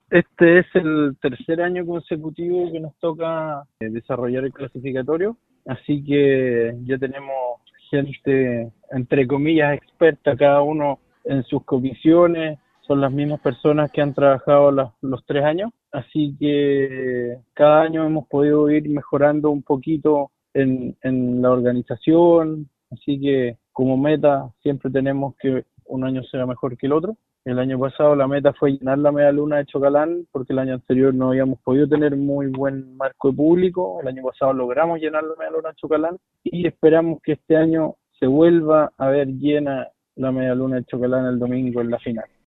Este es el tercer año consecutivo que nos toca desarrollar el clasificatorio, así que ya tenemos gente, entre comillas, experta, cada uno en sus comisiones, son las mismas personas que han trabajado los 3 años, así que cada año hemos podido ir mejorando un poquito en la organización, así que como meta siempre tenemos que un año sea mejor que el otro. El año pasado la meta fue llenar la media luna de Chocalán, porque el año anterior no habíamos podido tener muy buen marco de público. El año pasado logramos llenar la media luna de Chocalán y esperamos que este año se vuelva a ver llena la media luna de Chocalán el domingo en la final.